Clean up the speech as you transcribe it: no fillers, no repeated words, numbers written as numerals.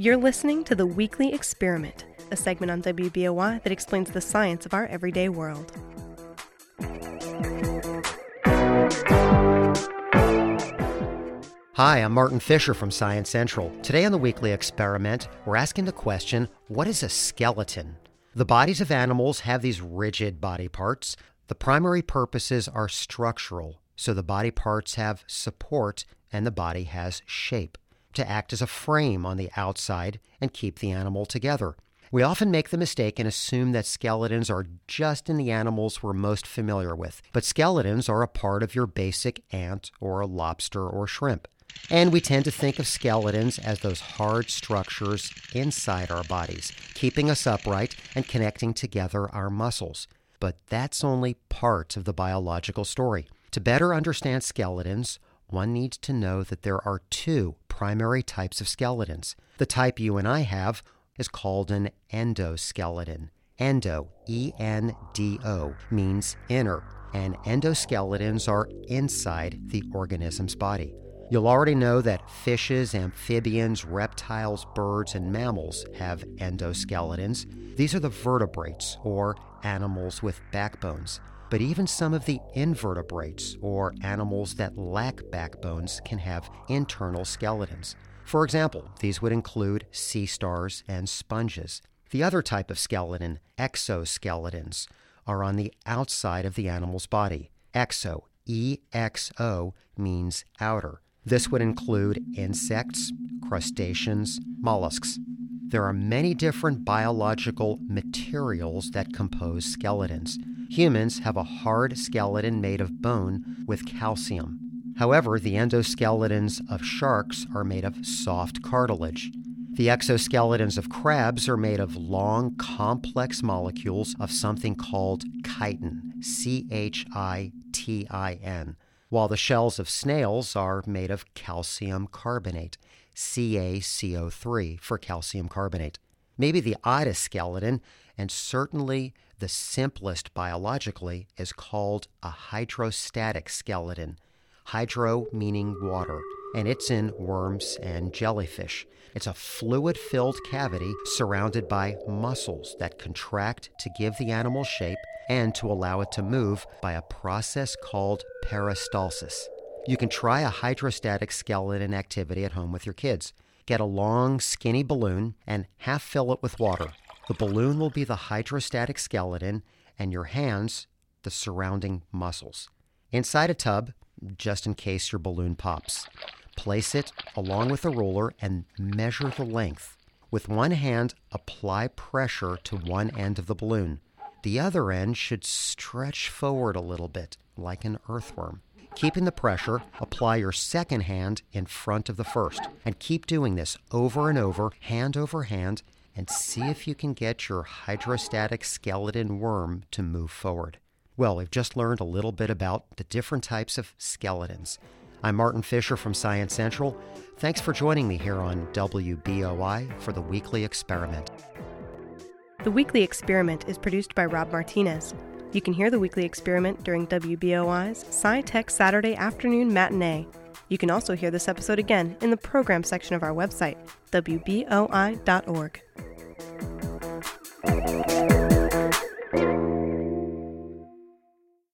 You're listening to The Weekly Experiment, a segment on WBOI that explains the science of our everyday world. Hi, I'm Martin Fisher from Science Central. Today on The Weekly Experiment, we're asking the question, what is a skeleton? The bodies of animals have these rigid body parts. The primary purposes are structural, so the body parts have support and the body has shape, to act as a frame on the outside and keep the animal together. We often make the mistake and assume that skeletons are just in the animals we're most familiar with, but skeletons are a part of your basic ant or a lobster or shrimp. And we tend to think of skeletons as those hard structures inside our bodies, keeping us upright and connecting together our muscles. But that's only part of the biological story. To better understand skeletons, one needs to know that there are two primary types of skeletons. The type you and I have is called an endoskeleton. Endo, E-N-D-O, means inner, and endoskeletons are inside the organism's body. You'll already know that fishes, amphibians, reptiles, birds, and mammals have endoskeletons. These are the vertebrates, or animals with backbones. But even some of the invertebrates, or animals that lack backbones, can have internal skeletons. For example, these would include sea stars and sponges. The other type of skeleton, exoskeletons, are on the outside of the animal's body. Exo, E-X-O, means outer. This would include insects, crustaceans, mollusks. There are many different biological materials that compose skeletons. Humans have a hard skeleton made of bone with calcium. However, the endoskeletons of sharks are made of soft cartilage. The exoskeletons of crabs are made of long, complex molecules of something called chitin, C-H-I-T-I-N, while the shells of snails are made of calcium carbonate, CaCO3 for calcium carbonate. Maybe the oddest skeleton, and certainly the simplest biologically, is called a hydrostatic skeleton. Hydro meaning water, and it's in worms and jellyfish. It's a fluid-filled cavity surrounded by muscles that contract to give the animal shape and to allow it to move by a process called peristalsis. You can try a hydrostatic skeleton activity at home with your kids. Get a long, skinny balloon and half fill it with water. The balloon will be the hydrostatic skeleton and your hands the surrounding muscles. Inside a tub, just in case your balloon pops, place it along with a ruler and measure the length. With one hand, apply pressure to one end of the balloon. The other end should stretch forward a little bit, like an earthworm. Keeping the pressure, apply your second hand in front of the first, and keep doing this over and over, hand over hand, and see if you can get your hydrostatic skeleton worm to move forward. Well, we've just learned a little bit about the different types of skeletons. I'm Martin Fisher from Science Central. Thanks for joining me here on WBOI for The Weekly Experiment. The Weekly Experiment is produced by Rob Martinez. You can hear The Weekly Experiment during WBOI's SciTech Saturday afternoon matinee. You can also hear this episode again in the program section of our website, WBOI.org.